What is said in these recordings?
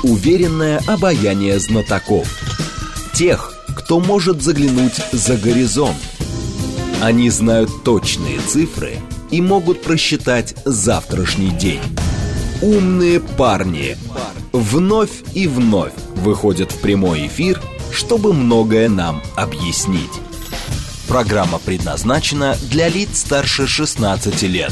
уверенное обаяние знатоков. Тех, кто может заглянуть за горизонт. Они знают точные цифры и могут просчитать завтрашний день. Умные парни вновь и вновь выходят в прямой эфир, чтобы многое нам объяснить. Программа предназначена для лиц старше 16 лет.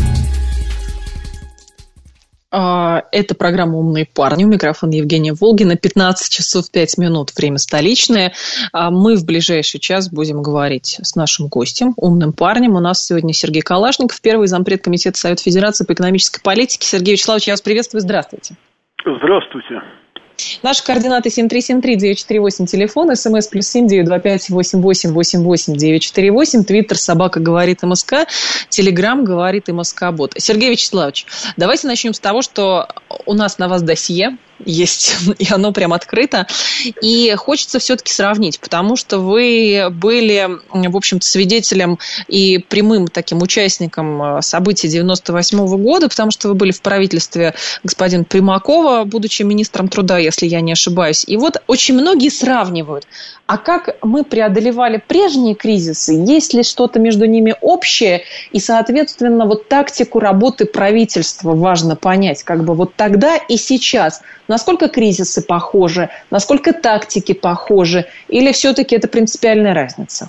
Это программа «Умные парни». У микрофона Евгения Волгина. 15 часов 5 минут. Время столичное. Мы в ближайший час будем говорить с нашим гостем, умным парнем. У нас сегодня Сергей Калашников, первый зампред комитета Совета Федерации по экономической политике. Сергей Вячеславович, я вас приветствую. Здравствуйте. Здравствуйте. Наши координаты 7373948, телефон, смс +7 925 88 88 948, твиттер собака говорит МСК, телеграм говорит МСК Бот. Сергей Вячеславович, давайте начнем с того, что у нас на вас досье есть, и оно прям открыто. И хочется все-таки сравнить, потому что вы были, в общем-то, свидетелем и прямым таким участником событий 98 года, потому что вы были в правительстве господина Примакова, будучи министром труда, если я не ошибаюсь. И вот очень многие сравнивают, а как мы преодолевали прежние кризисы, есть ли что-то между ними общее, и, соответственно, вот тактику работы правительства важно понять, как бы вот тогда и сейчас. Насколько кризисы похожи, насколько тактики похожи, или все-таки это принципиальная разница?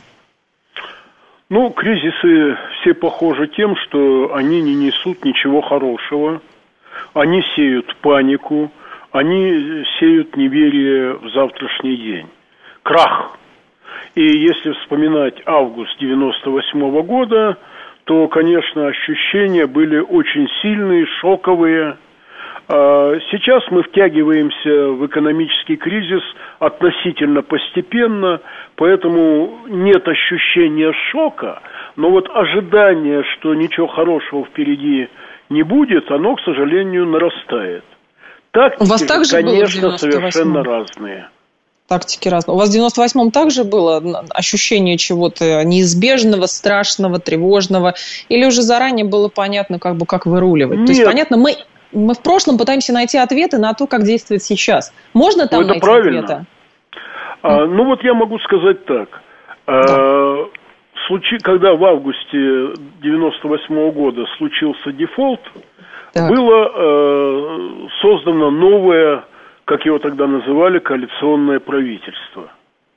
Ну, кризисы все похожи тем, что они не несут ничего хорошего, они сеют панику, они сеют неверие в завтрашний день. Крах. И если вспоминать август 98 года, то, конечно, ощущения были очень сильные, шоковые. Сейчас мы втягиваемся в экономический кризис относительно постепенно, поэтому нет ощущения шока, но вот ожидание, что ничего хорошего впереди не будет, оно, к сожалению, нарастает. Тактики, конечно, совершенно разные. Тактики разные. У вас в 98-м также было ощущение чего-то неизбежного, страшного, тревожного? Или уже заранее было понятно, как выруливать? Нет. То есть, понятно, мы в прошлом пытаемся найти ответы на то, как действовать сейчас. Можно там найти правильно. ответы? Ну вот я могу сказать так. Когда в августе 98 года случился дефолт, было создано новое, как его тогда называли, коалиционное правительство.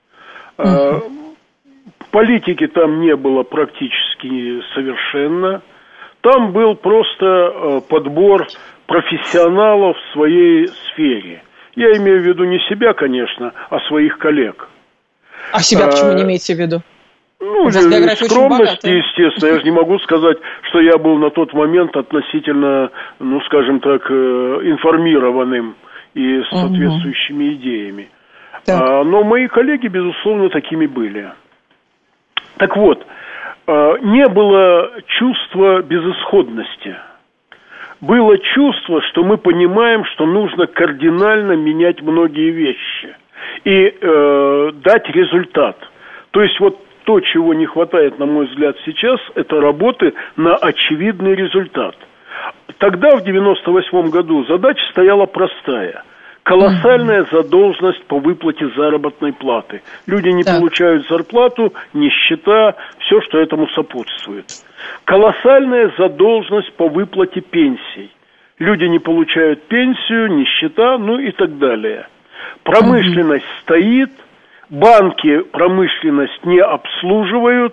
Политики там не было практически совершенно. Там был просто подбор профессионалов в своей сфере. Я имею в виду не себя, конечно, а своих коллег. А себя почему не имеете в виду? Ну, скромности, естественно. Я же не могу сказать, что я был на тот момент относительно, ну, скажем так, информированным и с соответствующими идеями. Но мои коллеги, безусловно, такими были. Так вот, не было чувства безысходности. Было чувство, что мы понимаем, что нужно кардинально менять многие вещи и дать результат. То есть вот то, чего не хватает, на мой взгляд, сейчас, это работы на очевидный результат. Тогда, в 98 году, задача стояла простая. Колоссальная задолженность по выплате заработной платы. Люди не получают зарплату, нищета, все, что этому сопутствует. Колоссальная задолженность по выплате пенсий. Люди не получают пенсию, нищета, ну и так далее. Промышленность стоит, банки промышленность не обслуживают,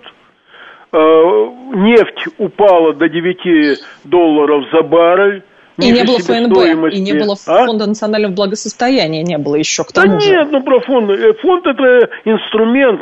нефть упала до $9 за баррель. И не было ФНБ, и не было Фонда национального благосостояния, не было еще к тому же. Нет, про фонд. Фонд – это инструмент,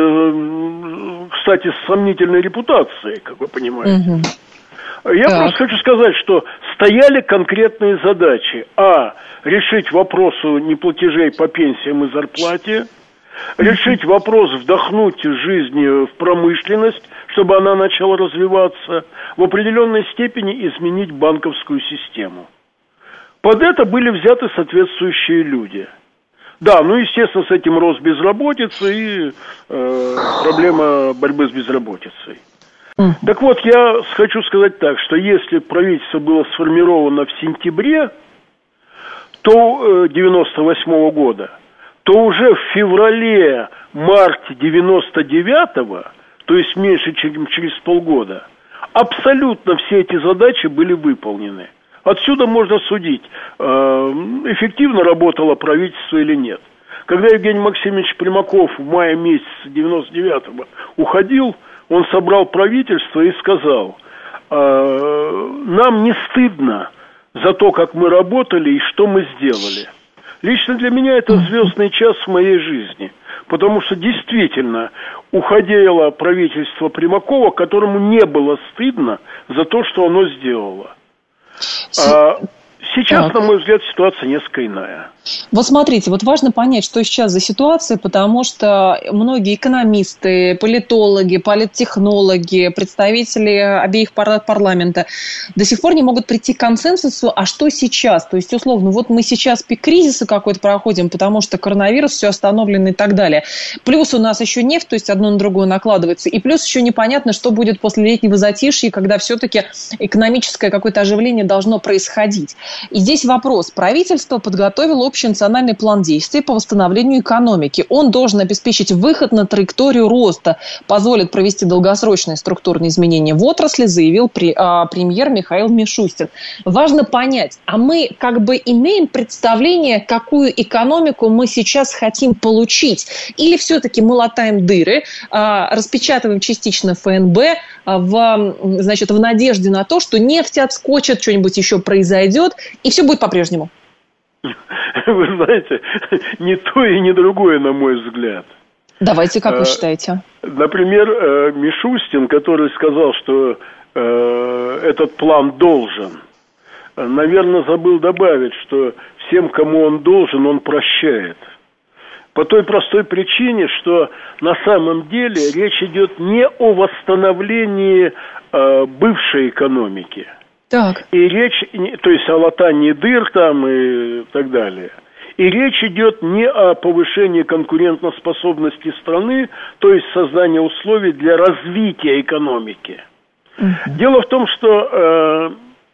кстати, с сомнительной репутацией, как вы понимаете. Я просто хочу сказать, что стояли конкретные задачи. Решить вопросу неплатежей по пенсиям и зарплате, решить вопрос вдохнуть жизнь в промышленность, чтобы она начала развиваться, в определенной степени изменить банковскую систему. Под это были взяты соответствующие люди. Да, ну, естественно, с этим рост безработицы и проблема борьбы с безработицей. Так вот, я хочу сказать так, что если правительство было сформировано в сентябре, то 98 года, то уже в феврале-марте 99-го, то есть меньше, чем через полгода, абсолютно все эти задачи были выполнены. Отсюда можно судить, эффективно работало правительство или нет. Когда Евгений Максимович Примаков в мае месяце 99-го уходил, он собрал правительство и сказал: нам не стыдно за то, как мы работали и что мы сделали. Лично для меня это звездный час в моей жизни, потому что действительно уходило правительство Примакова, которому не было стыдно за то, что оно сделало. Сейчас, на мой взгляд, ситуация несколько иная. Вот смотрите, вот важно понять, что сейчас за ситуация, потому что многие экономисты, политологи, политтехнологи, представители обеих парламента до сих пор не могут прийти к консенсусу, а что сейчас? То есть, условно, вот мы сейчас пик кризиса какой-то проходим, потому что коронавирус, все остановлено и так далее. Плюс у нас еще нефть, то есть одно на другое накладывается, и плюс еще непонятно, что будет после летнего затишья, когда все-таки экономическое какое-то оживление должно происходить. И здесь вопрос. Правительство подготовило общий национальный план действий по восстановлению экономики. Он должен обеспечить выход на траекторию роста, позволит провести долгосрочные структурные изменения в отрасли, заявил премьер Михаил Мишустин. Важно понять, а мы как бы имеем представление, какую экономику мы сейчас хотим получить? Или все-таки мы латаем дыры, распечатываем частично ФНБ в надежде на то, что нефть отскочит, что-нибудь еще произойдет, и все будет по-прежнему? Вы знаете, ни то и ни другое, на мой взгляд. Давайте, как вы считаете? Например, Мишустин, который сказал, что этот план должен, наверное, забыл добавить, что всем, кому он должен, он прощает. По той простой причине, что на самом деле речь идет не о восстановлении бывшей экономики. Так. И речь, то есть о латании дыр там и так далее. И речь идет не о повышении конкурентоспособности страны, то есть создании условий для развития экономики. Дело в том, что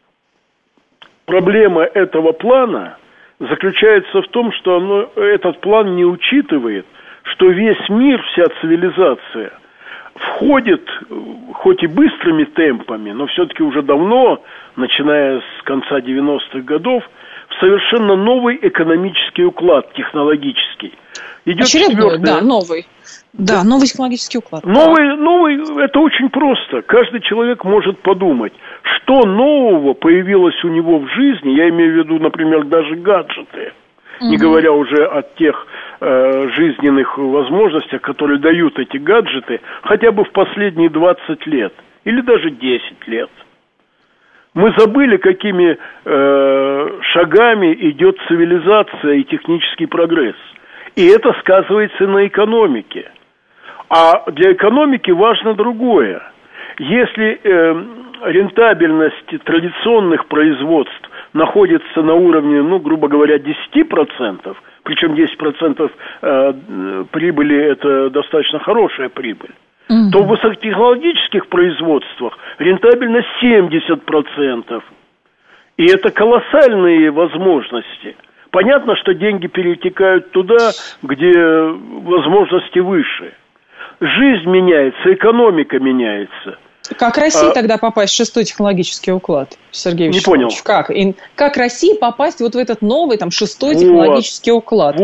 проблема этого плана заключается в том, что этот план не учитывает, что весь мир, вся цивилизация входит, хоть и быстрыми темпами, но все-таки уже давно, начиная с конца 90-х годов, в совершенно новый экономический уклад, технологический. Идет очередной, новый. Да, новый технологический уклад. Новый, это очень просто. Каждый человек может подумать, что нового появилось у него в жизни, я имею в виду, например, даже гаджеты, не говоря уже о тех жизненных возможностях, которые дают эти гаджеты, хотя бы в последние 20 лет или даже 10 лет. Мы забыли, какими шагами идет цивилизация и технический прогресс. И это сказывается на экономике. А для экономики важно другое. Если рентабельность традиционных производств находится на уровне, грубо говоря, 10%, причем 10% прибыли – это достаточно хорошая прибыль, то в высокотехнологических производствах рентабельность 70%. И это колоссальные возможности. Понятно, что деньги перетекают туда, где возможности выше. Жизнь меняется, экономика меняется. Как России тогда попасть в шестой технологический уклад, Сергей Вячеславович? Не понял. Как России попасть вот в этот новый, шестой технологический уклад?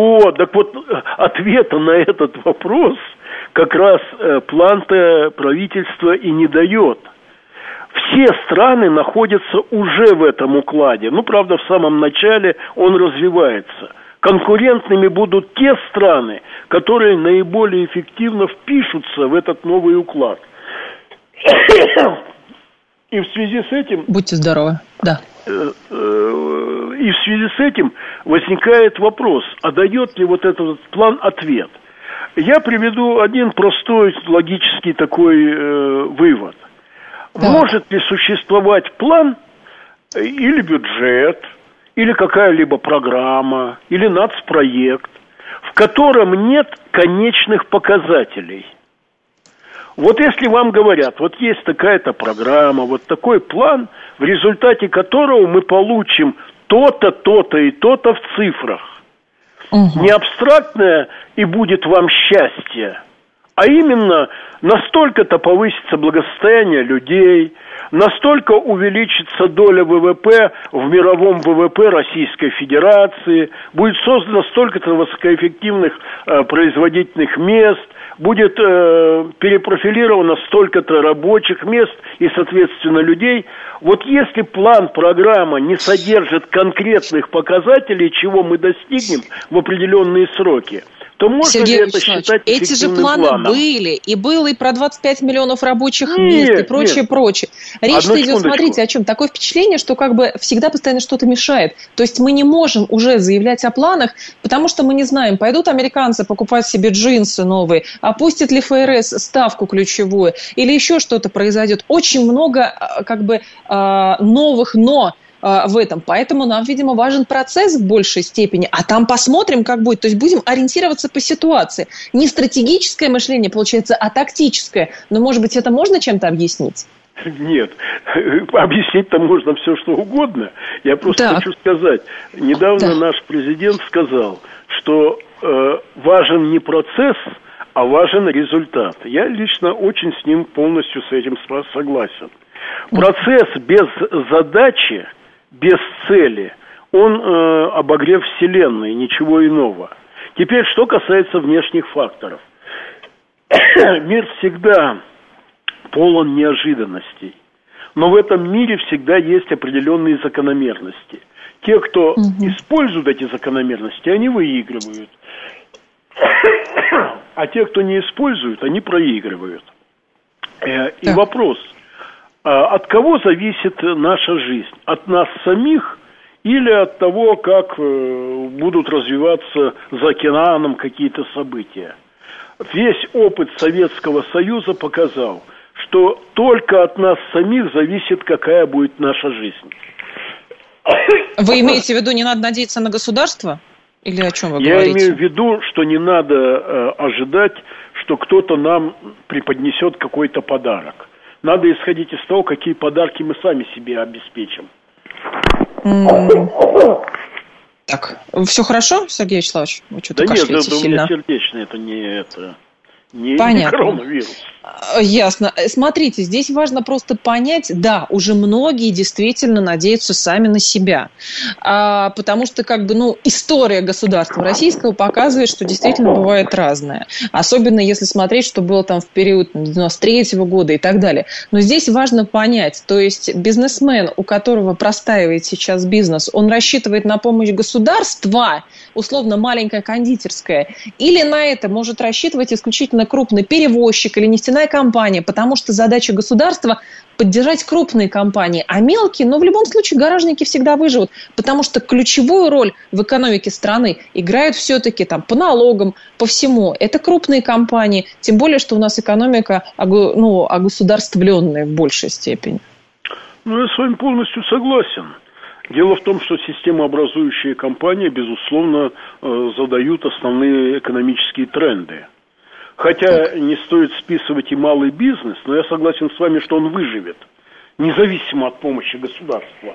Ответа на этот вопрос как раз план-то правительство и не дает. Все страны находятся уже в этом укладе. Правда, в самом начале он развивается. Конкурентными будут те страны, которые наиболее эффективно впишутся в этот новый уклад. И в связи с этим... Будьте здоровы, да. И в связи с этим возникает вопрос, а дает ли вот этот план ответ? Я приведу один простой логический такой вывод. Да. Может ли существовать план или бюджет, или какая-либо программа, или нацпроект, в котором нет конечных показателей? Вот если вам говорят, вот есть такая-то программа, вот такой план, в результате которого мы получим то-то, то-то и то-то в цифрах. Не абстрактное «и будет вам счастье», а именно настолько-то повысится благосостояние людей, настолько увеличится доля ВВП в мировом ВВП Российской Федерации, будет создано столько-то высокоэффективных производительных мест, будет перепрофилировано столько-то рабочих мест и, соответственно, людей. Вот если план, программа не содержит конкретных показателей, чего мы достигнем в определенные сроки, то можно Сергей ли это считать эффективным эти же планы планом? были. И было и про 25 миллионов рабочих мест, и прочее, прочее. Речь-то идет, смотрите, о чем. Такое впечатление, что как бы всегда постоянно что-то мешает. То есть мы не можем уже заявлять о планах, потому что мы не знаем, пойдут американцы покупать себе джинсы новые, опустит ли ФРС ставку ключевую, или еще что-то произойдет. Очень много как бы новых «но» в этом. Поэтому нам, видимо, важен процесс в большей степени, а там посмотрим, как будет. То есть будем ориентироваться по ситуации. Не стратегическое мышление, получается, а тактическое. Но, может быть, это можно чем-то объяснить? Нет, объяснить-то можно все, что угодно. Я просто хочу сказать, недавно наш президент сказал, что важен не процесс, а важен результат. Я лично очень с ним полностью с этим согласен. Процесс без задачи, без цели, он обогрев Вселенной, ничего иного. Теперь, что касается внешних факторов. Мир всегда полон неожиданностей, но в этом мире всегда есть определенные закономерности. Те, кто использует эти закономерности, они выигрывают. А те, кто не использует, они проигрывают. И вопрос: от кого зависит наша жизнь? От нас самих или от того, как будут развиваться за океаном какие-то события? Весь опыт Советского Союза показал, что только от нас самих зависит, какая будет наша жизнь. Вы имеете в виду, не надо надеяться на государство? Или о чем вы говорите? Я имею в виду, что не надо ожидать, что кто-то нам преподнесет какой-то подарок. Надо исходить из того, какие подарки мы сами себе обеспечим. Так, все хорошо, Сергей Вячеславович? Вы что-то кашляете нет, сильно. У меня сердечное, это не коронавирус. Ясно. Смотрите, здесь важно просто понять, да, уже многие действительно надеются сами на себя. Потому что, история государства российского показывает, что действительно бывает разное. Особенно если смотреть, что было там в период 93-го года и так далее. Но здесь важно понять, то есть бизнесмен, у которого простаивает сейчас бизнес, он рассчитывает на помощь государства, условно маленькая кондитерская, или на это может рассчитывать исключительно крупный перевозчик или нефтяная компания, потому что задача государства – поддержать крупные компании, а мелкие, но в любом случае гаражники всегда выживут, потому что ключевую роль в экономике страны играют все-таки по налогам, по всему. Это крупные компании, тем более, что у нас экономика огосударствленная в большей степени. Я с вами полностью согласен. Дело в том, что системообразующие компании, безусловно, задают основные экономические тренды. Хотя не стоит списывать и малый бизнес, но я согласен с вами, что он выживет, независимо от помощи государства.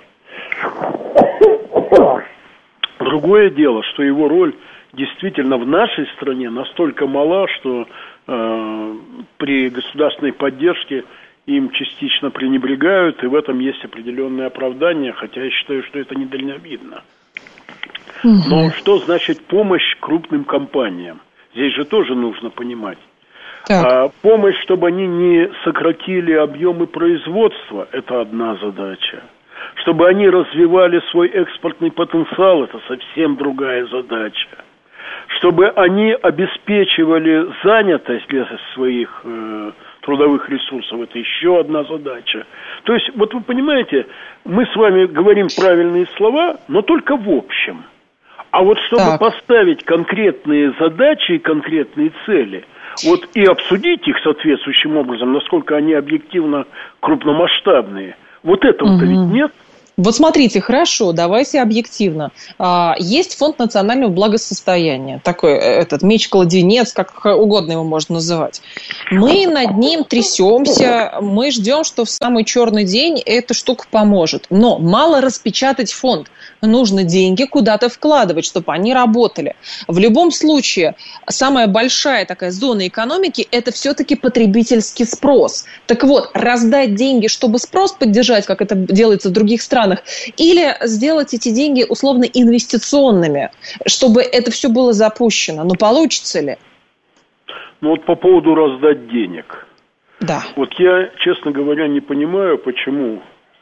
Другое дело, что его роль действительно в нашей стране настолько мала, что при государственной поддержке им частично пренебрегают, и в этом есть определенное оправдание, хотя я считаю, что это недальновидно. Но что значит помощь крупным компаниям? Здесь же тоже нужно понимать. Помощь, чтобы они не сократили объемы производства, это одна задача. Чтобы они развивали свой экспортный потенциал, это совсем другая задача. Чтобы они обеспечивали занятость для своих трудовых ресурсов, это еще одна задача. То есть, вот вы понимаете, мы с вами говорим правильные слова, но только в общем. А вот чтобы поставить конкретные задачи и конкретные цели, и обсудить их соответствующим образом, насколько они объективно крупномасштабные, вот этого-то ведь нет. Вот смотрите, хорошо, давайте объективно. Есть фонд национального благосостояния, такой этот меч-кладенец, как угодно его можно называть. Мы над ним трясемся, мы ждем, что в самый черный день эта штука поможет. Но мало распечатать фонд. Нужно деньги куда-то вкладывать, чтобы они работали. В любом случае, самая большая такая зона экономики – это все-таки потребительский спрос. Так вот, раздать деньги, чтобы спрос поддержать, как это делается в других странах, или сделать эти деньги условно инвестиционными, чтобы это все было запущено. Но получится ли? Ну вот по поводу раздать денег. Да. Вот я, честно говоря, не понимаю, почему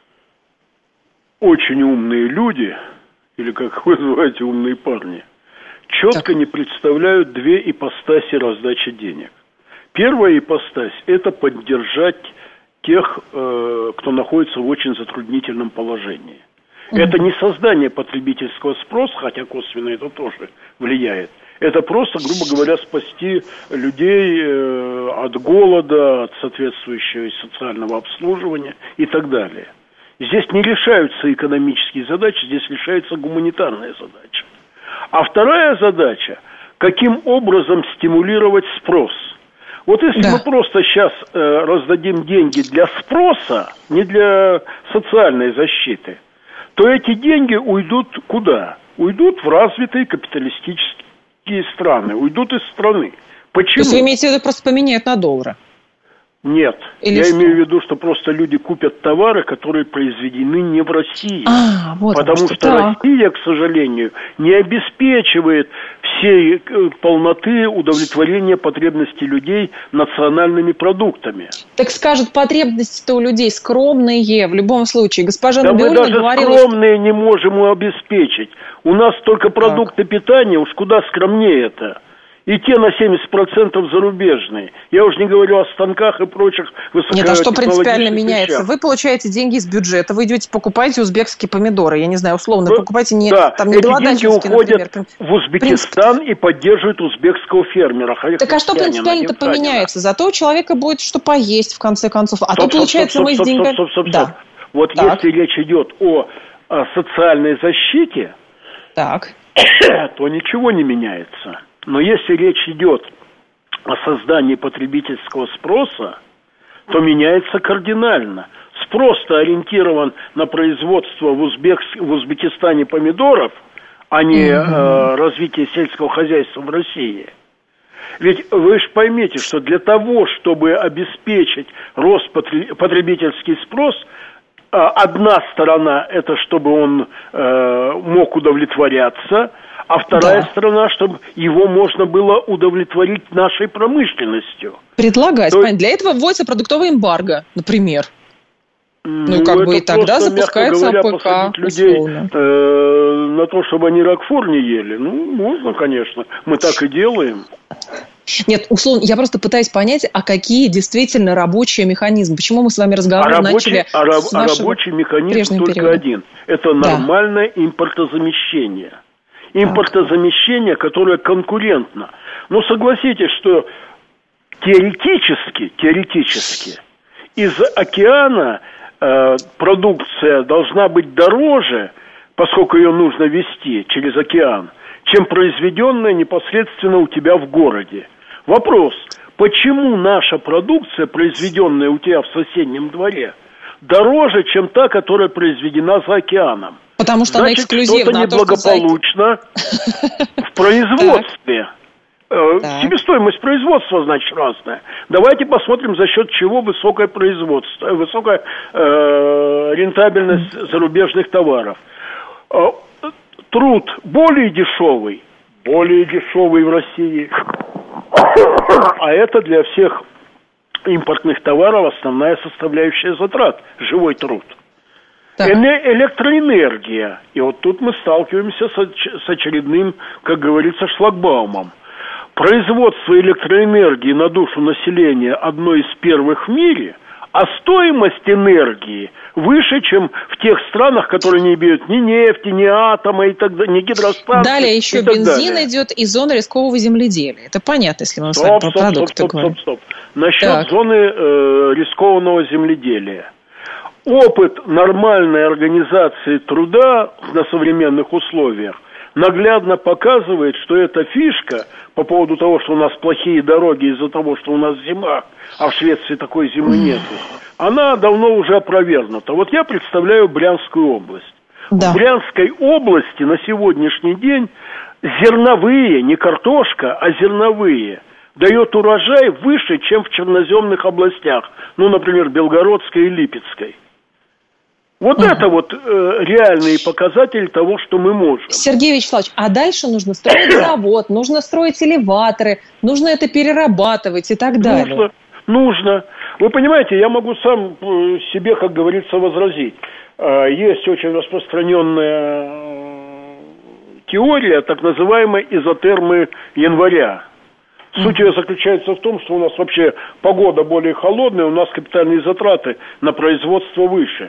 очень умные люди, или как вы называете, умные парни, четко не представляют две ипостаси раздачи денег. Первая ипостась – это поддержать тех, кто находится в очень затруднительном положении. Это не создание потребительского спроса, хотя косвенно это тоже влияет. Это просто, грубо говоря, спасти людей от голода, от соответствующего социального обслуживания и так далее. Здесь не решаются экономические задачи, здесь решаются гуманитарные задачи. А вторая задача – каким образом стимулировать спрос. Вот если мы просто сейчас раздадим деньги для спроса, не для социальной защиты, то эти деньги уйдут куда? Уйдут в развитые капиталистические страны, уйдут из страны. Почему? То есть вы имеете в виду, просто поменяют на доллары? Нет, или я что? имею в виду, что просто люди купят товары, которые произведены не в России. Вот потому что Россия, к сожалению, не обеспечивает всей полноты удовлетворения потребностей людей национальными продуктами. Так скажут, потребности-то у людей скромные в любом случае. Госпожа Набиуллина говорила... Да мы даже скромные не можем обеспечить. У нас только продукты питания, уж куда скромнее-то. И те на 70% зарубежные. Я уже не говорю о станках и прочих высокотехнологичных. Нет, а что принципиально вещах. меняется? Вы получаете деньги из бюджета, вы идете покупаете узбекские помидоры, я не знаю, условно, покупайте не голодательские, например. В Узбекистан и поддерживают узбекского фермера. Так а что принципиально-то поменяется? Зато у человека будет что поесть, в конце концов. А то, получается, мы с деньгами... Вот если речь идет о социальной защите, то ничего не меняется. Но если речь идет о создании потребительского спроса, то меняется кардинально. Спрос-то ориентирован на производство в Узбекистане помидоров, а не развитие сельского хозяйства в России. Ведь вы же поймите, что для того, чтобы обеспечить рост потребительский спрос, одна сторона – это чтобы он мог удовлетворяться, а вторая сторона, чтобы его можно было удовлетворить нашей промышленностью. Предлагать. Для этого вводится продуктовое эмбарго, например. И тогда запускается АПК. Людей на то, чтобы они рокфор не ели. Можно, конечно. Мы так и делаем. Нет, условно, я просто пытаюсь понять, а какие действительно рабочие механизмы. Почему мы с вами разговор начали с нашего рабочий механизм только периода. Один. Это нормальное импортозамещение. Импортозамещение, которое конкурентно. Но согласитесь, что теоретически из океана продукция должна быть дороже, поскольку ее нужно везти через океан, чем произведенная непосредственно у тебя в городе. Вопрос, почему наша продукция, произведенная у тебя в соседнем дворе, дороже, чем та, которая произведена за океаном? Потому что она эксклюзивна. Значит, что-то неблагополучно в производстве. Себестоимость производства, значит, разная. Давайте посмотрим, за счет чего высокое производство, высокая рентабельность зарубежных товаров. Труд более дешевый в России. А это для всех импортных товаров основная составляющая затрат – живой труд. Электроэнергия. И вот тут мы сталкиваемся с очередным, как говорится, шлагбаумом. Производство электроэнергии на душу населения одно из первых в мире, а стоимость энергии выше, чем в тех странах, которые не имеют ни нефти, ни атома, и так далее, ни гидростанций. Далее еще бензин идет из зоны рискового земледелия. Это понятно, если мы с вами про продукты говорим. Насчет зоны рискованного земледелия. опыт нормальной организации труда на современных условиях наглядно показывает, что эта фишка по поводу того, что у нас плохие дороги из-за того, что у нас зима, а в Швеции такой зимы нет, она давно уже опровергнута. Вот я представляю Брянскую область. Да. В Брянской области на сегодняшний день зерновые, не картошка, а зерновые, дает урожай выше, чем в черноземных областях, ну, например, Белгородской и Липецкой. Вот это вот реальные показатели того, что мы можем. Сергей Вячеславович, а дальше нужно строить завод, нужно строить элеваторы, нужно это перерабатывать и так далее. Нужно. Вы понимаете, я могу сам себе, как говорится, возразить. Есть очень распространенная теория, так называемой изотермы января. Суть ее заключается в том, что у нас вообще погода более холодная, у нас капитальные затраты на производство выше.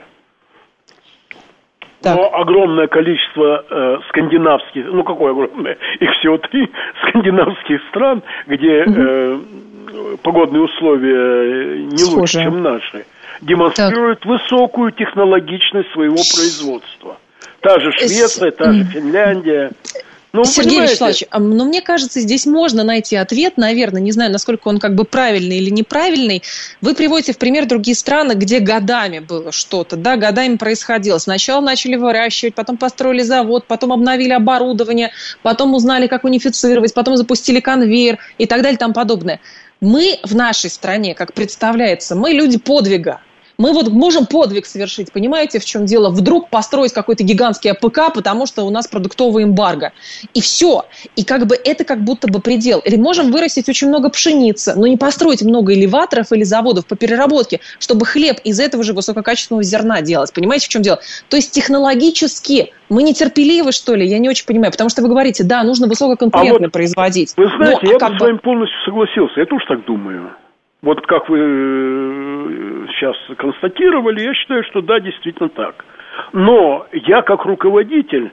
Так. Но огромное количество скандинавских, ну какое огромное, их всего 3 скандинавских стран, где погодные условия не лучше, чем наши, демонстрируют высокую технологичность своего производства. Та же Швеция, та же Финляндия. Ну, Сергей Вячеславович, но мне кажется, здесь можно найти ответ, наверное, не знаю, насколько он как бы правильный или неправильный. Вы приводите в пример другие страны, где годами было что-то, да, годами происходило. Сначала начали выращивать, потом построили завод, потом обновили оборудование, потом узнали, как унифицировать, потом запустили конвейер и так далее и тому подобное. Мы в нашей стране, как представляется, мы люди подвига. Мы вот можем подвиг совершить, понимаете, в чем дело? Вдруг построить какой-то гигантский АПК, потому что у нас продуктовое эмбарго. И все. И как бы это как будто бы предел. Или можем вырастить очень много пшеницы, но не построить много элеваторов или заводов по переработке, чтобы хлеб из этого же высококачественного зерна делать. Понимаете, в чем дело? То есть технологически мы нетерпеливы, что ли? Я не очень понимаю. Потому что вы говорите, да, нужно высококонкурентно производить. Вы знаете, я бы с вами полностью согласился. Я тоже так думаю. Вот как вы сейчас констатировали, я считаю, что да, действительно так. Но я как руководитель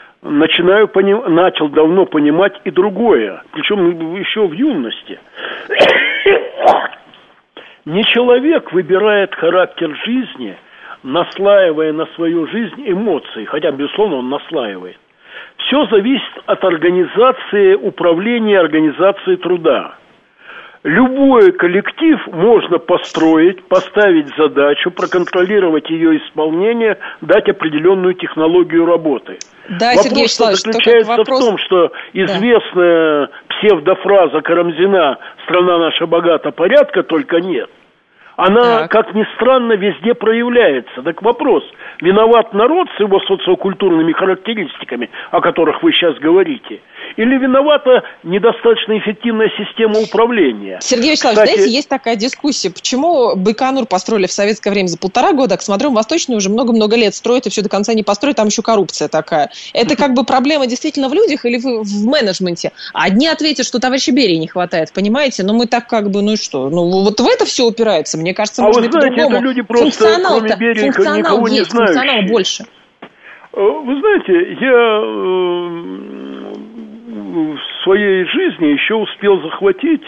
начал давно понимать и другое, причем еще в юности. Не человек выбирает характер жизни, наслаивая на свою жизнь эмоции, хотя, безусловно, он наслаивает. Все зависит от организации управления, организации труда. Любой коллектив можно построить, поставить задачу, проконтролировать ее исполнение, дать определенную технологию работы. Да, Сергей Вячеславович, заключается в том, что известная псевдофраза Карамзина «Страна наша богата, порядка только нет». Она, как ни странно, везде проявляется. Так вопрос, виноват народ с его социокультурными характеристиками, о которых вы сейчас говорите, или виновата недостаточно эффективная система управления? Сергей Вячеславович, знаете, есть такая дискуссия, почему Байконур построили в советское время за 1,5 года, а Космодром Восточный уже много-много лет строят и все до конца не построят, там еще коррупция такая. Это как бы проблема действительно в людях или в менеджменте? Одни ответят, что товарища Берии не хватает, понимаете? Но мы так как бы, ну и что? Ну вот в это все упирается, мне кажется, может быть по-другому. Это люди просто, кроме Берии, никого не знающие. Функционал больше. Вы знаете, я в своей жизни еще успел захватить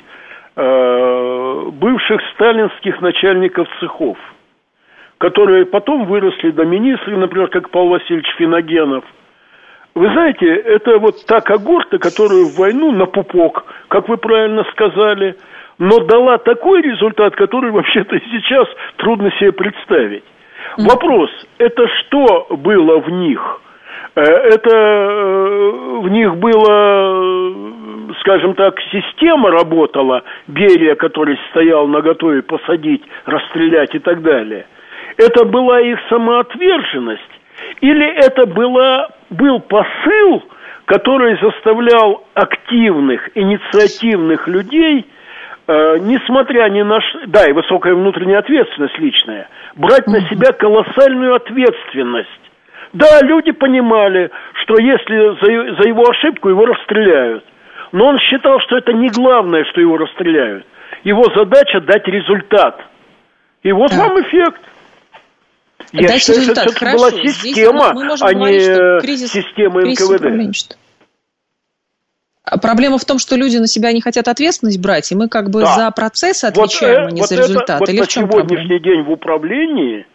бывших сталинских начальников цехов, которые потом выросли до министров, например, как Павел Васильевич Финогенов. Вы знаете, это вот та когорта, которую в войну на пупок, как вы правильно сказали, но дала такой результат, который вообще-то и сейчас трудно себе представить. Вопрос, это что было в них? Это в них было, скажем так, система работала, Берия, который стоял наготове посадить, расстрелять и так далее. Это была их самоотверженность? Или это был посыл, который заставлял активных, инициативных людей, несмотря ни на что, да, и высокая внутренняя ответственность личная, брать на себя колоссальную ответственность? Да, люди понимали, что если за его ошибку его расстреляют. Но он считал, что это не главное, что его расстреляют. Его задача дать результат. И вот вам эффект. Я считаю, что это все-таки была система, а не система НКВД. Проблема в том, что люди на себя не хотят ответственность брать, и мы как бы за процесс отвечаем, а не за результат. Или в чем проблема? На сегодняшний день в управлении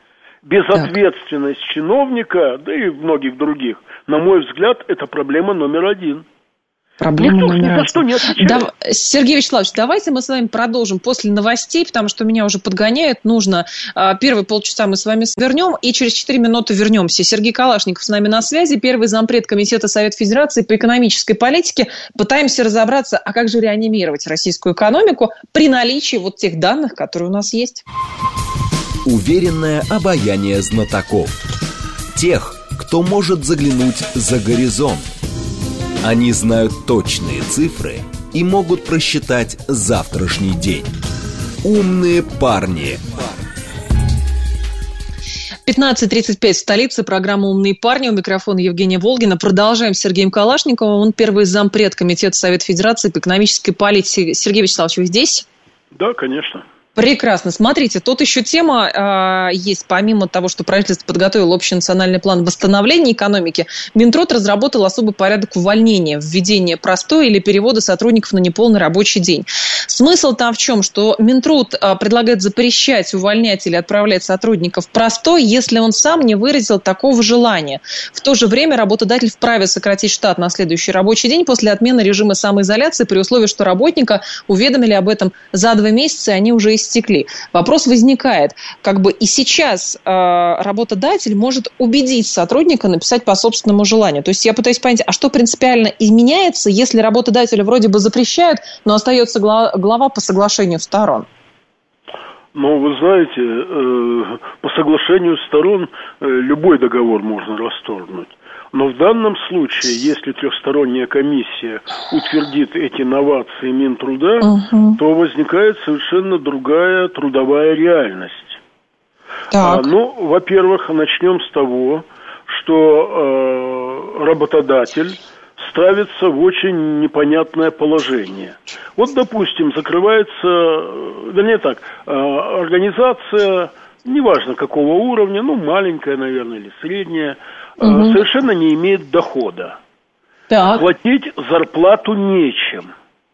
Безответственность чиновника, да и многих других, на мой взгляд, это проблема номер один. Проблема номер один. Что не отвечает. Сергей Вячеславович, давайте мы с вами продолжим после новостей, потому что меня уже подгоняют. Нужно первые полчаса мы с вами свернем, и через 4 минуты вернемся. Сергей Калашников с нами на связи, первый зампред Комитета Совета Федерации по экономической политике. Пытаемся разобраться, а как же реанимировать российскую экономику при наличии вот тех данных, которые у нас есть. Уверенное обаяние знатоков. Тех, кто может заглянуть за горизонт. Они знают точные цифры и могут просчитать завтрашний день. Умные парни. 15:35 в столице. Программа «Умные парни». У микрофона Евгения Волгина. Продолжаем с Сергеем Калашниковым. Он первый зампред Комитета Совета Федерации по экономической политике. Сергей Вячеславович, вы здесь? Да, конечно. Прекрасно. Смотрите, тут еще тема есть. Помимо того, что правительство подготовило общий национальный план восстановления экономики, Минтруд разработал особый порядок увольнения, введения простоя или перевода сотрудников на неполный рабочий день. Смысл там в чем? Что Минтруд предлагает запрещать увольнять или отправлять сотрудников в простой, если он сам не выразил такого желания. В то же время работодатель вправе сократить штат на следующий рабочий день после отмены режима самоизоляции при условии, что работника уведомили об этом за 2 месяца, и они уже истекли. Вопрос возникает, и сейчас работодатель может убедить сотрудника написать по собственному желанию. То есть я пытаюсь понять, а что принципиально изменяется, если работодателя вроде бы запрещают, но остается глава по соглашению сторон? Ну, вы знаете, по соглашению сторон любой договор можно расторгнуть. Но в данном случае, если трехсторонняя комиссия утвердит эти новации Минтруда, то возникает совершенно другая трудовая реальность. Во-первых, начнем с того, что работодатель ставится в очень непонятное положение. Вот, допустим, закрывается, организация, неважно какого уровня, маленькая, наверное, или средняя, совершенно не имеет дохода. Платить зарплату нечем.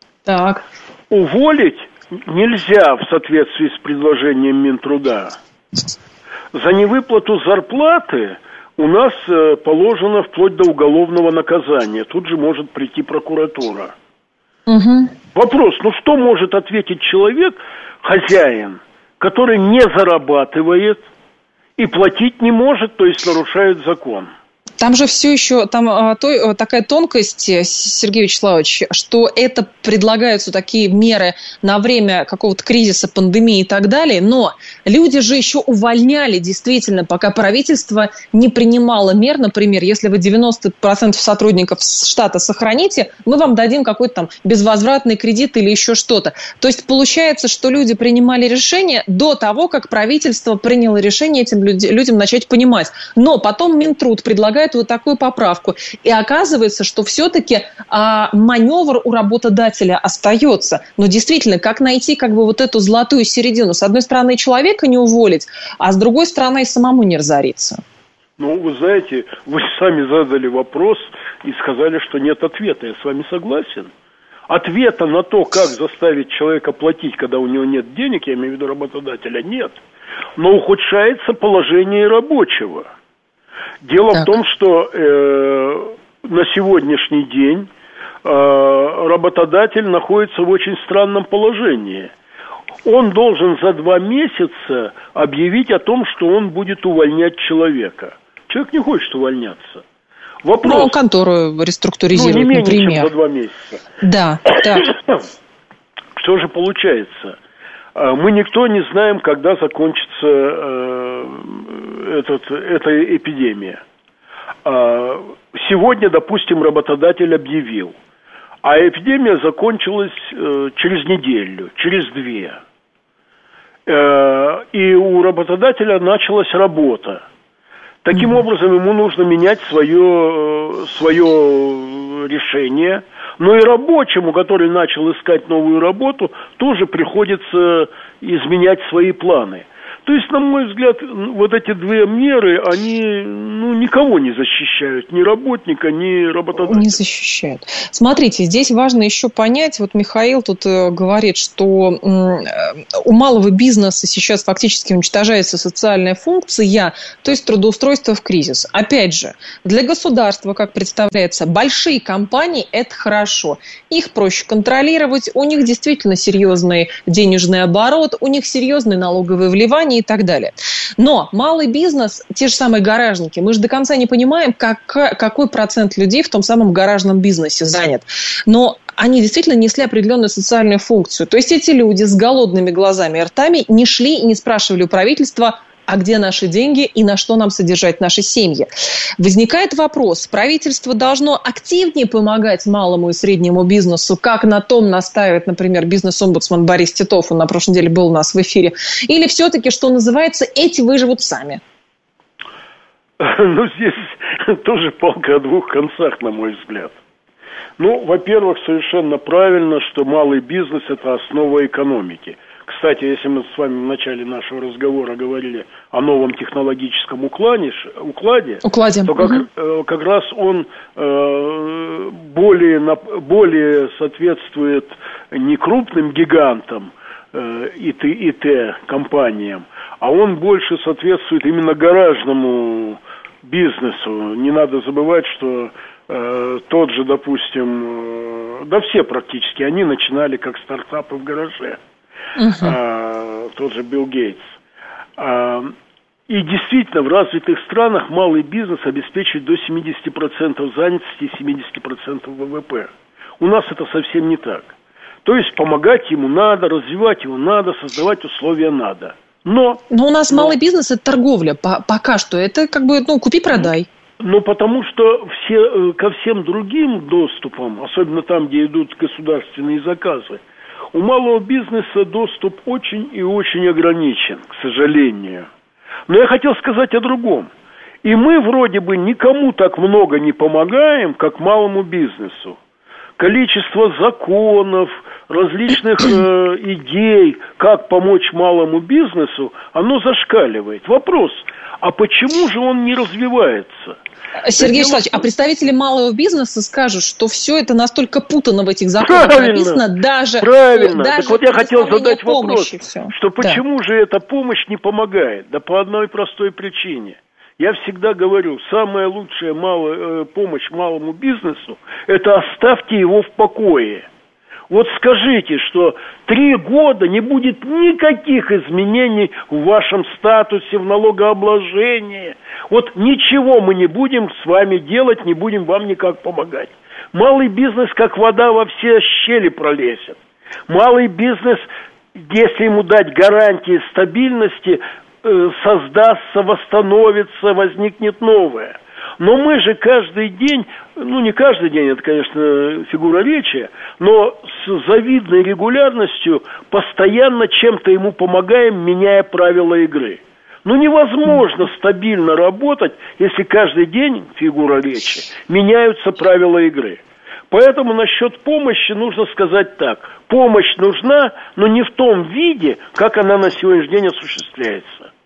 Уволить нельзя в соответствии с предложением Минтруда. За невыплату зарплаты у нас положено вплоть до уголовного наказания. Тут же может прийти прокуратура. Вопрос, что может ответить человек, хозяин, который не зарабатывает и платить не может, то есть нарушает закон? Там же все еще такая тонкость, Сергей Вячеславович, что это предлагаются такие меры на время какого-то кризиса, пандемии и так далее, но люди же еще увольняли действительно, пока правительство не принимало мер. Например, если вы 90% сотрудников штата сохраните, мы вам дадим какой-то там безвозвратный кредит или еще что-то. То есть получается, что люди принимали решение до того, как правительство приняло решение этим людям начать понимать. Но потом Минтруд предлагает вот такую поправку. И оказывается, что все-таки маневр у работодателя остается. Но действительно, как найти вот эту золотую середину? С одной стороны, человека не уволить, а с другой стороны, и самому не разориться. Вы знаете, вы сами задали вопрос и сказали, что нет ответа. Я с вами согласен. Ответа на то, как заставить человека платить, когда у него нет денег, я имею в виду работодателя, нет. Но ухудшается положение рабочего. Дело в том, что на сегодняшний день работодатель находится в очень странном положении. Он должен за 2 месяца объявить о том, что он будет увольнять человека. Человек не хочет увольняться. Вопрос. Контору реструктуризировать, не менее, например. чем за 2 месяца. Да. Что же получается? Мы никто не знаем, когда закончится эта эпидемия. Сегодня, допустим, работодатель объявил, а эпидемия закончилась через неделю, через 2. И у работодателя началась работа. Таким образом, ему нужно менять свое решение. Но и рабочему, который начал искать новую работу, тоже приходится изменять свои планы. То есть, на мой взгляд, вот эти две меры, они никого не защищают, ни работника, ни работодателя. Не защищают. Смотрите, здесь важно еще понять, вот Михаил тут говорит, что у малого бизнеса сейчас фактически уничтожается социальная функция, то есть трудоустройство в кризис. Опять же, для государства, как представляется, большие компании – это хорошо. Их проще контролировать, у них действительно серьезный денежный оборот, у них серьезные налоговые вливания и так далее. Но малый бизнес, те же самые гаражники, мы же до конца не понимаем, какой процент людей в том самом гаражном бизнесе занят. Но они действительно несли определенную социальную функцию. То есть эти люди с голодными глазами и ртами не шли и не спрашивали у правительства, а где наши деньги и на что нам содержать наши семьи. Возникает вопрос, правительство должно активнее помогать малому и среднему бизнесу, как на том настаивает, например, бизнес-омбудсман Борис Титов, он на прошлой неделе был у нас в эфире, или все-таки, что называется, эти выживут сами? Здесь тоже палка о двух концах, на мой взгляд. Во-первых, совершенно правильно, что малый бизнес – это основа экономики. Кстати, если мы с вами в начале нашего разговора говорили о новом технологическом укладе, то как раз он более соответствует не крупным гигантам, ИТ-компаниям, а он больше соответствует именно гаражному бизнесу. Не надо забывать, что тот же, допустим, все практически, они начинали как стартапы в гараже. Тот же Билл Гейтс. И действительно, в развитых странах малый бизнес обеспечивает до 70% занятости и 70% ВВП. У нас это совсем не так. То есть помогать ему надо, развивать его надо, создавать условия надо. Но у нас малый бизнес – это торговля пока что. Это купи-продай. Потому что ко всем другим доступам, особенно там, где идут государственные заказы, у малого бизнеса доступ очень и очень ограничен, к сожалению. Но я хотел сказать о другом. И мы вроде бы никому так много не помогаем, как малому бизнесу. Количество законов, различных идей, как помочь малому бизнесу, оно зашкаливает. Вопрос, а почему же он не развивается? Сергей Вячеславович, а представители малого бизнеса скажут, что все это настолько путано в этих законах написано, даже... Правильно. Так вот я хотел задать вопрос, что почему же эта помощь не помогает? Да по одной простой причине. Я всегда говорю, самая лучшая помощь малому бизнесу – это оставьте его в покое. Вот скажите, что 3 года не будет никаких изменений в вашем статусе, в налогообложении. Вот ничего мы не будем с вами делать, не будем вам никак помогать. Малый бизнес, как вода, во все щели пролезет. Малый бизнес, если ему дать гарантии стабильности, создастся, восстановится, возникнет новое. Но мы же каждый день, не каждый день, это, конечно, фигура речи, но с завидной регулярностью постоянно чем-то ему помогаем, меняя правила игры. Невозможно стабильно работать, если каждый день, фигура речи, меняются правила игры. Поэтому насчет помощи нужно сказать так. Помощь нужна, но не в том виде, как она на сегодняшний день осуществляется.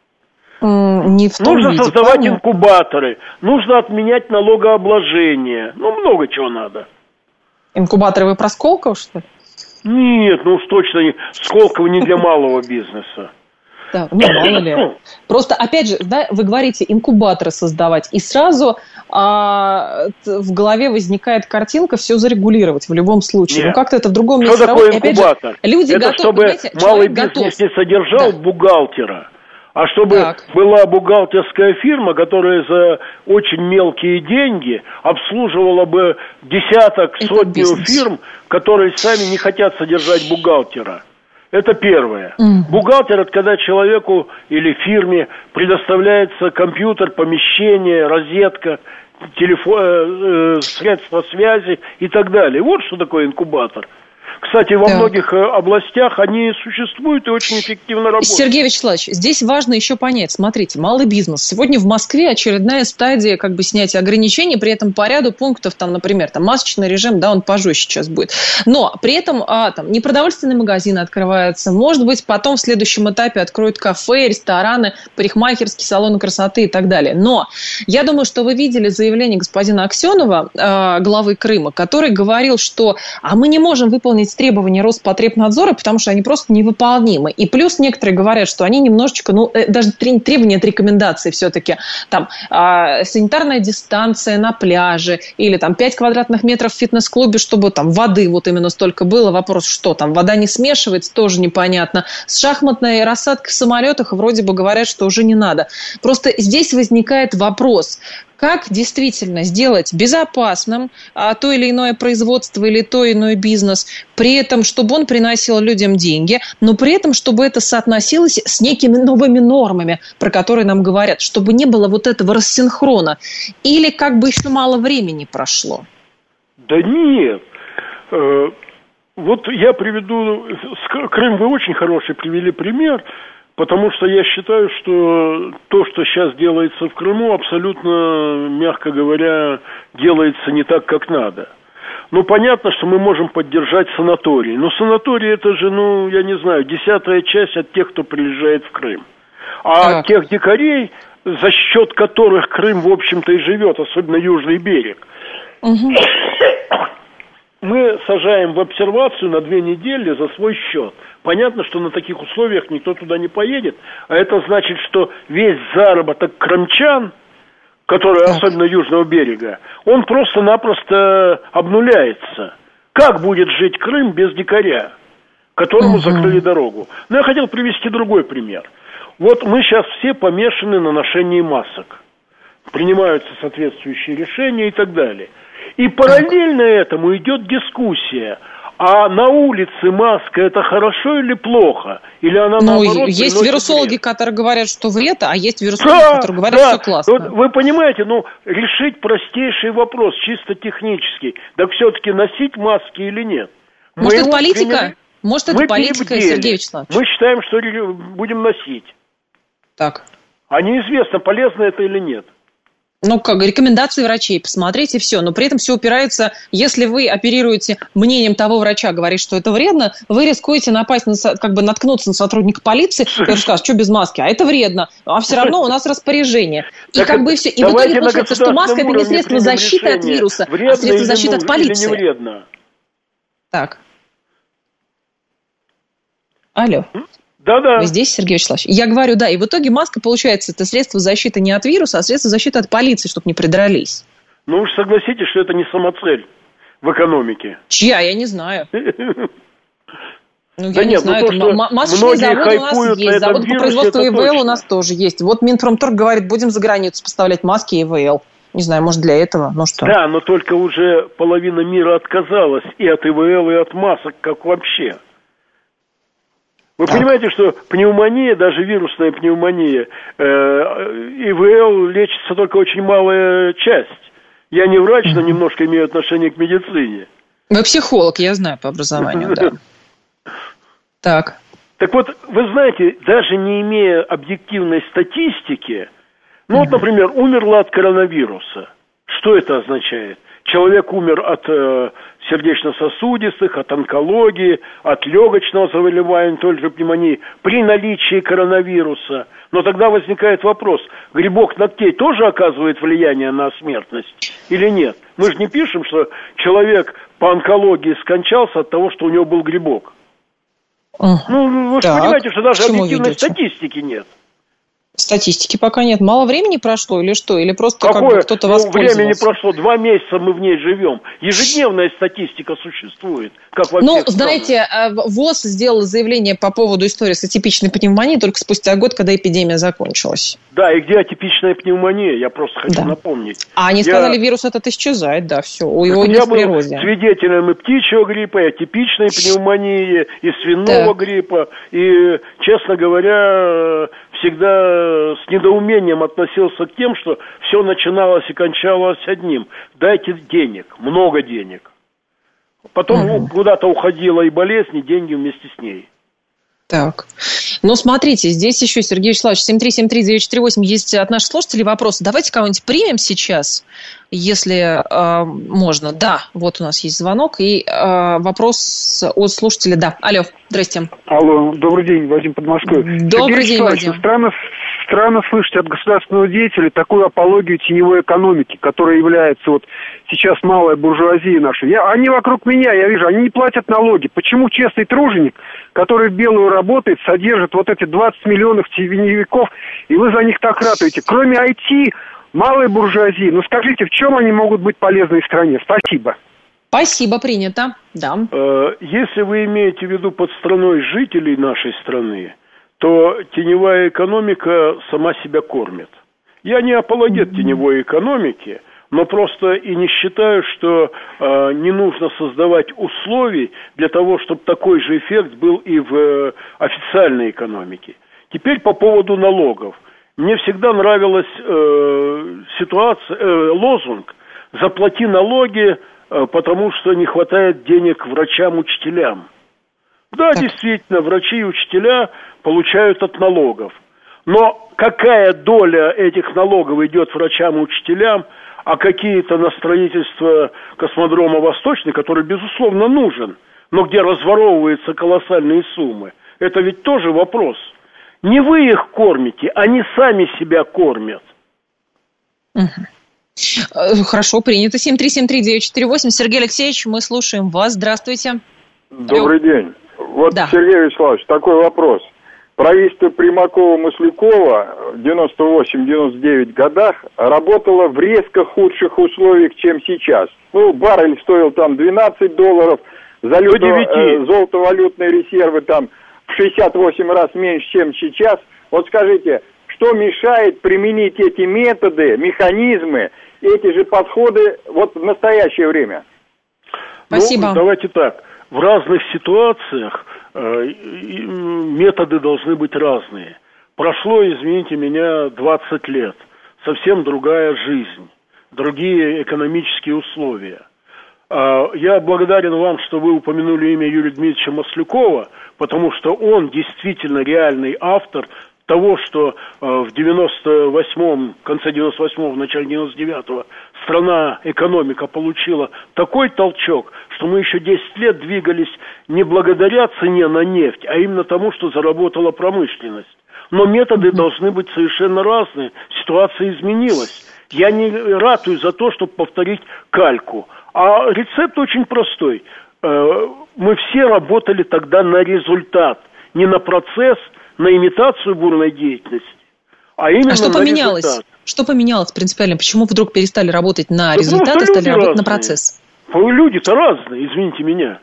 Нужно создавать инкубаторы, нужно отменять налогообложение. Много чего надо. Инкубаторы вы про Сколково, что ли? Нет, уж точно не. Сколково не для малого бизнеса. Да, мало ли. Просто, опять же, вы говорите, инкубаторы создавать, и сразу в голове возникает картинка все зарегулировать в любом случае. Нет. Как-то это в другом месте. Что такое инкубатор? Люди это готовы, чтобы малый бизнес не содержал бухгалтера. А чтобы была бухгалтерская фирма, которая за очень мелкие деньги обслуживала бы десяток, сотню фирм, которые сами не хотят содержать бухгалтера. Это первое. Бухгалтер – это когда человеку или фирме предоставляется компьютер, помещение, розетка, телефон, средства связи и так далее. Вот что такое инкубатор. Кстати, во многих областях они существуют и очень эффективно работают. Сергей Вячеславович, здесь важно еще понять. Смотрите, малый бизнес. Сегодня в Москве очередная стадия снятия ограничений, при этом по ряду пунктов, например, масочный режим, он пожестче сейчас будет. Но при этом непродовольственные магазины открываются. Может быть, потом в следующем этапе откроют кафе, рестораны, парикмахерские салоны красоты и так далее. Но я думаю, что вы видели заявление господина Аксенова, главы Крыма, который говорил, что мы не можем выполнить требования Роспотребнадзора, потому что они просто невыполнимы. И плюс некоторые говорят, что они немножечко, даже требования от рекомендаций все-таки, санитарная дистанция на пляже или 5 квадратных метров в фитнес-клубе, чтобы воды именно столько было. Вопрос, что вода не смешивается, тоже непонятно. С шахматной рассадкой в самолетах вроде бы говорят, что уже не надо. Просто здесь возникает вопрос, как действительно сделать безопасным то или иное производство или то или иной бизнес, при этом, чтобы он приносил людям деньги, но при этом, чтобы это соотносилось с некими новыми нормами, про которые нам говорят, чтобы не было этого рассинхрона. Или еще мало времени прошло? Да нет. Вот я приведу... Крым вы очень хороший привели пример, потому что я считаю, что то, что сейчас делается в Крыму, абсолютно, мягко говоря, делается не так, как надо. Понятно, что мы можем поддержать санатории. Но санатории это же, я не знаю, 10-я часть от тех, кто приезжает в Крым. А тех дикарей, за счет которых Крым, в общем-то, и живет, особенно южный берег, мы сажаем в обсервацию на 2 недели за свой счет. Понятно, что на таких условиях никто туда не поедет, а это значит, что весь заработок крымчан, который особенно южного берега, он просто-напросто обнуляется. Как будет жить Крым без дикаря, которому закрыли дорогу? Я хотел привести другой пример. Вот мы сейчас все помешаны на ношении масок. Принимаются соответствующие решения и так далее. И параллельно этому идет дискуссия, а на улице маска это хорошо или плохо? Или она наоборот есть вирусологи, вред? Которые говорят, что вред, а есть вирусологи, которые говорят, что классно. Вот вы понимаете, решить простейший вопрос, чисто технический, так все-таки носить маски или нет? Может, это политика? Может, это политика, Сергей Вячеславович? Мы считаем, что будем носить. Так. А неизвестно, полезно это или нет. Рекомендации врачей, посмотрите, все. Но при этом все упирается, если вы оперируете мнением того врача, говорит, что это вредно, вы рискуете наткнуться на сотрудника полиции, который скажет, что без маски, а это вредно. А все равно у нас распоряжение. И все. И в итоге получается, что маска это не средство защиты от вируса, а средство защиты от полиции. Или не вредно. Так. Алло. Да-да. Вы здесь, Сергей Вячеславович? Я говорю, да. И в итоге маска, получается, это средство защиты не от вируса, а средство защиты от полиции, чтобы не придрались. Вы же согласитесь, что это не самоцель в экономике. Чья? Я не знаю. Я не знаю. Масочные заводы у нас есть. Завод по производству ИВЛ у нас тоже есть. Вот Минпромторг говорит, будем за границу поставлять маски ИВЛ. Не знаю, может, для этого, что? Да, но только уже половина мира отказалась и от ИВЛ, и от масок, как вообще. Вы понимаете, что пневмония, даже вирусная пневмония, ИВЛ лечится только очень малая часть. Я не врач, но немножко имею отношение к медицине. Вы психолог, я знаю, по образованию, да. Так. Так вот, вы знаете, даже не имея объективной статистики, например, умерла от коронавируса. Что это означает? Человек умер от сердечно-сосудистых, от онкологии, от легочного заболевания, той же пневмонии, при наличии коронавируса. Но тогда возникает вопрос, грибок ногтей тоже оказывает влияние на смертность или нет? Мы же не пишем, что человек по онкологии скончался от того, что у него был грибок. Вы же понимаете, что даже объективной статистики нет. Статистики пока нет. Мало времени прошло или что? Или просто кто-то воспользовался? Времени прошло 2 месяца, мы в ней живем. Ежедневная статистика существует. Знаете, ВОЗ сделал заявление по поводу истории с атипичной пневмонией только спустя год, когда эпидемия закончилась. Да, и где атипичная пневмония, я просто хочу напомнить. А они сказали, вирус этот исчезает, да, все. У его нет в природе. Я был свидетелем и птичьего гриппа, и атипичной пневмонии, и свиного гриппа. И, честно говоря, всегда с недоумением относился к тем, что все начиналось и кончалось одним. Дайте денег, много денег. Потом куда-то уходила и болезнь, и деньги вместе с ней. Так. Ну, смотрите, здесь еще, Сергей Вячеславович, 7373948, есть от наших слушателей вопросы. Давайте кого-нибудь примем сейчас, если можно. Да, вот у нас есть звонок. И вопрос от слушателя. Да, алло, здрасте. Алло, добрый день, Вадим, Подмосковье. Добрый день, Вадим. Странно слышать от государственного деятеля такую апологию теневой экономики, которая является вот сейчас малая буржуазия наша. Они вокруг меня, я вижу, они не платят налоги. Почему честный труженик, который в белую работает, содержит вот эти 20 миллионов теневиков, и вы за них так ратуете? Кроме IT, малой буржуазии, ну скажите, в чем они могут быть полезны стране? Спасибо. Спасибо, принято. Да. Если вы имеете в виду под страной жителей нашей страны, то теневая экономика сама себя кормит. Я не апологет теневой экономики, но просто и не считаю, что не нужно создавать условий для того, чтобы такой же эффект был и в официальной экономике. Теперь по поводу налогов. Мне всегда нравилась лозунг «Заплати налоги, потому что не хватает денег врачам, учителям». Да, действительно, врачи и учителя получают от налогов. Но какая доля этих налогов идет врачам и учителям, а какие-то на строительство космодрома «Восточный», который, безусловно, нужен, но где разворовываются колоссальные суммы, это ведь тоже вопрос. Не вы их кормите, они сами себя кормят. Хорошо, принято. 7373948. Сергей Алексеевич, мы слушаем вас. Здравствуйте. Добрый день. Вот, да. Сергей Вячеславович, такой вопрос. Правительство Примакова-Маслякова в 98-99 годах работало в резко худших условиях, чем сейчас. Ну, баррель стоил там $12, золотовалютные резервы там в 68 раз меньше, чем сейчас. Вот скажите, что мешает применить эти методы, механизмы, эти же подходы вот в настоящее время? Спасибо. Ну, давайте так. В разных ситуациях методы должны быть разные. Прошло, извините меня, 20 лет. Совсем другая жизнь, другие экономические условия. Я благодарен вам, что вы упомянули имя Юрия Дмитриевича Маслякова, потому что он действительно реальный автор того, что в 98-м, конце 98-го, в начале 99-го страна, экономика получила такой толчок, что мы еще 10 лет двигались не благодаря цене на нефть, а именно тому, что заработала промышленность. Но методы должны быть совершенно разные. Ситуация изменилась. Я не ратую за то, чтобы повторить кальку. А рецепт очень простой. Мы все работали тогда на результат, не на процесс, на имитацию бурной деятельности, а именно что на поменялось? результат. Что поменялось принципиально? Почему вдруг перестали работать на результат, а стали работать на процесс? Люди-то разные, извините меня.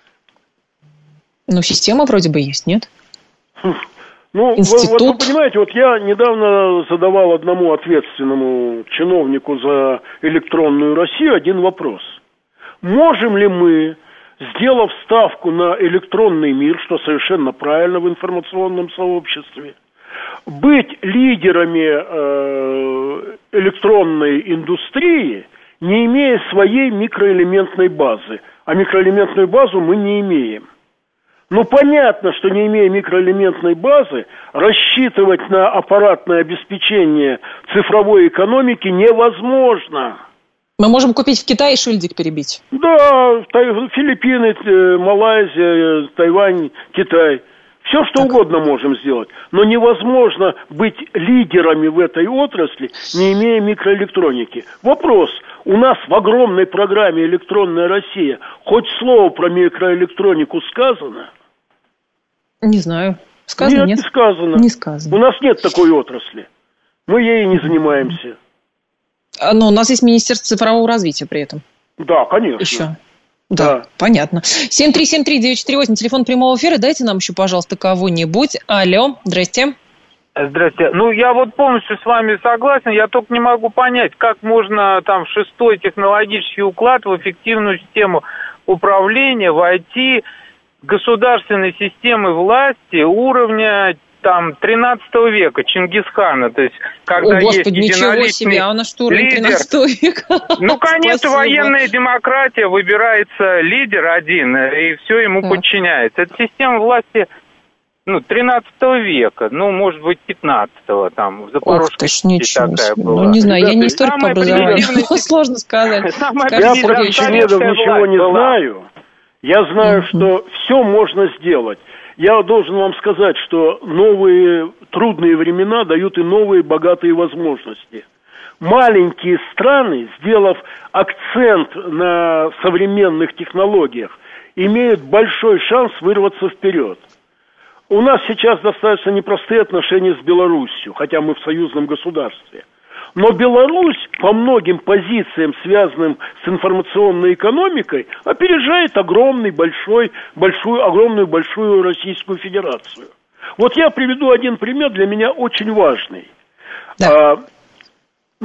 Ну, система вроде бы есть, нет? Ну, институт. Вот вы понимаете, вот я недавно задавал одному ответственному чиновнику за электронную Россию один вопрос. Можем ли мы, сделав ставку на электронный мир, что совершенно правильно в информационном сообществе, быть лидерами электронной индустрии, не имея своей микроэлементной базы? А микроэлементную базу мы не имеем. Ну, понятно, что не имея микроэлементной базы, рассчитывать на аппаратное обеспечение цифровой экономики невозможно. Мы можем купить в Китае и шильдик перебить. Да, Филиппины, Малайзия, Тайвань, Китай. Все, что угодно можем сделать. Но невозможно быть лидерами в этой отрасли, не имея микроэлектроники. Вопрос. У нас в огромной программе «Электронная Россия» хоть слово про микроэлектронику сказано? Не знаю. Сказано? Нет, не сказано. Не сказано. У нас нет такой отрасли. Мы ей не занимаемся. Но у нас есть Министерство цифрового развития при этом. Да, конечно. Еще. Да, понятно. 7373948, телефон прямого эфира. Дайте нам еще, пожалуйста, кого-нибудь. Алло, здрасте. Здрасте. Ну, я вот полностью с вами согласен. Я только не могу понять, как можно там в 6-й технологический уклад, в эффективную систему управления, в IT, государственной системы власти, уровня там 13 века, Чингисхана, то есть когда есть единоличный а у нас что, лидер. 13 века? Ну, конечно, военная демократия, выбирается лидер один, и все ему подчиняется. Это система власти, 13 века, может быть, 15-го, там, в Запорожской такая была. Не знаю, я не историк по образованию, сложно сказать. Я про Чеченедов ничего не знаю. Я знаю, что все можно сделать. Я должен вам сказать, что новые трудные времена дают и новые богатые возможности. Маленькие страны, сделав акцент на современных технологиях, имеют большой шанс вырваться вперед. У нас сейчас достаточно непростые отношения с Белоруссией, хотя мы в союзном государстве. Но Беларусь по многим позициям, связанным с информационной экономикой, опережает огромную большую Российскую Федерацию. Вот я приведу один пример, для меня очень важный. Да. У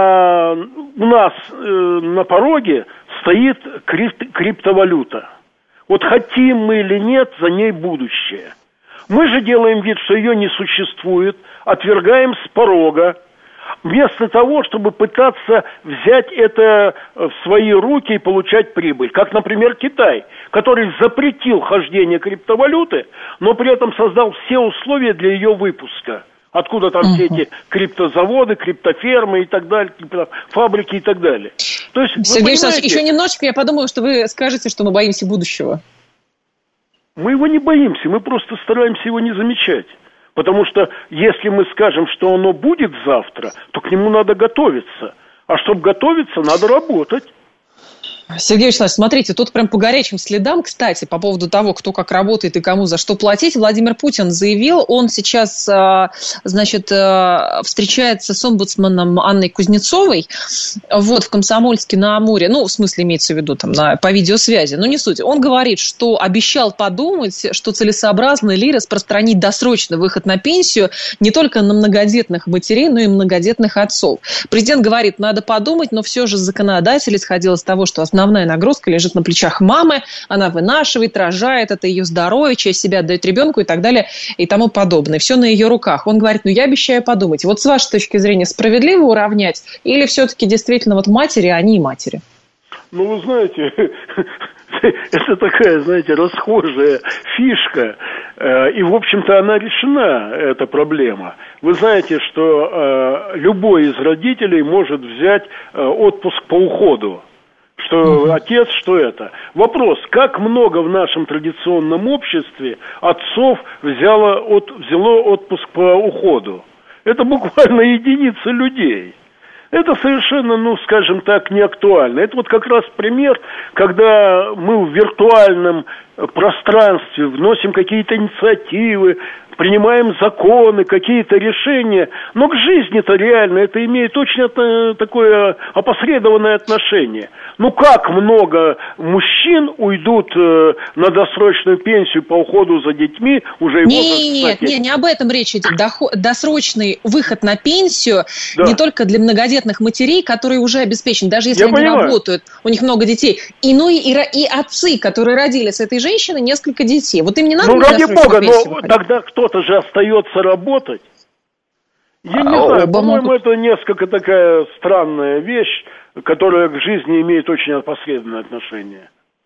нас на пороге стоит криптовалюта. Вот хотим мы или нет, за ней будущее. Мы же делаем вид, что ее не существует, отвергаем с порога, вместо того, чтобы пытаться взять это в свои руки и получать прибыль. Как, например, Китай, который запретил хождение криптовалюты, но при этом создал все условия для ее выпуска. Откуда там все эти криптозаводы, криптофермы и так далее, фабрики и так далее. То есть, Сергей Александрович, еще немножечко, я подумала, что вы скажете, что мы боимся будущего. Мы его не боимся, мы просто стараемся его не замечать. Потому что если мы скажем, что оно будет завтра, то к нему надо готовиться. А чтобы готовиться, надо работать. Сергей Вячеславович, смотрите, тут прям по горячим следам, кстати, по поводу того, кто как работает и кому за что платить, Владимир Путин заявил, он сейчас, встречается с омбудсменом Анной Кузнецовой, в Комсомольске на Амуре, в смысле имеется в виду там по видеосвязи, но не суть. Он говорит, что обещал подумать, что целесообразно ли распространить досрочный выход на пенсию не только на многодетных матерей, но и многодетных отцов. Президент говорит, надо подумать, но все же законодатель исходил из того, что основная нагрузка лежит на плечах мамы, она вынашивает, рожает, это ее здоровье, часть себя отдает ребенку и так далее и тому подобное. Все на ее руках. Он говорит, я обещаю подумать. Вот с вашей точки зрения справедливо уравнять или все-таки действительно матери, а они и матери? Вы знаете, это такая, расхожая фишка, и, в общем-то, она решена, эта проблема. Вы знаете, что любой из родителей может взять отпуск по уходу. Что отец, что это? Вопрос, как много в нашем традиционном обществе отцов взяло отпуск по уходу? Это буквально единицы людей. Это совершенно, не актуально. Это вот как раз пример, когда мы в виртуальном пространстве вносим какие-то инициативы, принимаем законы, какие-то решения, но к жизни-то реально это имеет очень такое опосредованное отношение. Как много мужчин уйдут на досрочную пенсию по уходу за детьми уже... Нет, не об этом речь идет. Досрочный выход на пенсию не только для многодетных матерей, которые уже обеспечены, даже если они работают, у них много детей, и отцы, которые родили с этой женщиной несколько детей. Вот им не надо... ради бога, но тогда кто-то же остается работать. Я не знаю, по-моему, это несколько такая странная вещь, которая к жизни имеет очень опосредованное отношение.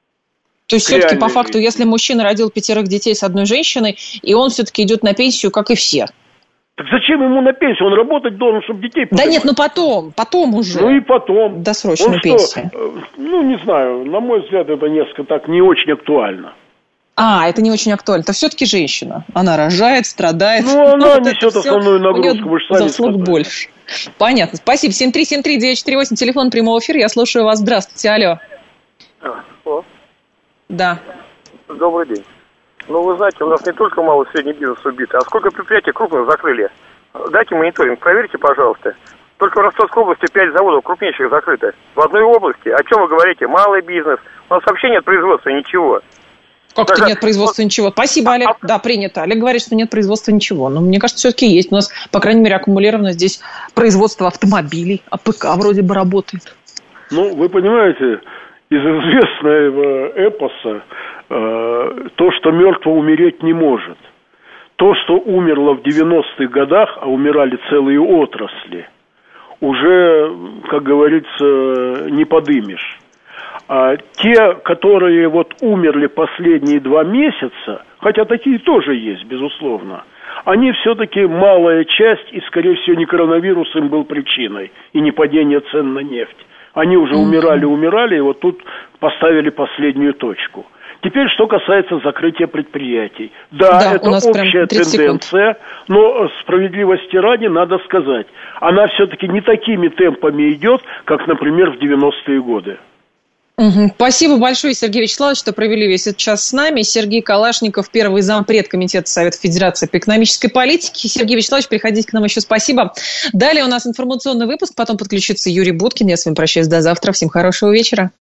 То есть все-таки по факту, если мужчина родил 5 детей с одной женщиной, и он все-таки идет на пенсию, как и все. Так зачем ему на пенсию? Он работать должен, чтобы детей поднимать. Да нет, потом уже. И потом. Досрочную пенсию. Не знаю, на мой взгляд, это несколько так не очень актуально. Это не очень актуально. Это все-таки женщина. Она рожает, страдает. Она несет основную нагрузку. Вы же сами заслуг сказали. Больше. Понятно. Спасибо. 7373948, телефон прямого эфира. Я слушаю вас. Здравствуйте. Алло. Алло. Да. Добрый день. Вы знаете, у нас не только малый и средний бизнес убит, а сколько предприятий крупных закрыли. Дайте мониторинг, проверьте, пожалуйста. Только в Ростовской области 5 заводов крупнейших закрыто. В одной области. О чем вы говорите? Малый бизнес. У нас вообще нет производства, ничего. Как-то нет производства ничего. Спасибо, Олег. Да, принято. Олег говорит, что нет производства ничего. Но мне кажется, все-таки есть. У нас, по крайней мере, аккумулировано здесь производство автомобилей. АПК вроде бы работает. Вы понимаете, из известного эпоса то, что мертво умереть не может. То, что умерло в 90-х годах, а умирали целые отрасли, уже, как говорится, не подымешь. А те, которые вот умерли последние 2 месяца, хотя такие тоже есть, безусловно, они все-таки малая часть, и, скорее всего, не коронавирус им был причиной, и не падение цен на нефть. Они уже умирали, и вот тут поставили последнюю точку. Теперь, что касается закрытия предприятий. Да, это общая тенденция, но справедливости ради надо сказать, она все-таки не такими темпами идет, как, например, в 90-е годы. Спасибо большое, Сергей Вячеславович, что провели весь этот час с нами. Сергей Калашников, первый зампред Комитета Совета Федерации по экономической политике. Сергей Вячеславович, приходите к нам еще. Спасибо. Далее у нас информационный выпуск, потом подключится Юрий Буткин. Я с вами прощаюсь до завтра. Всем хорошего вечера.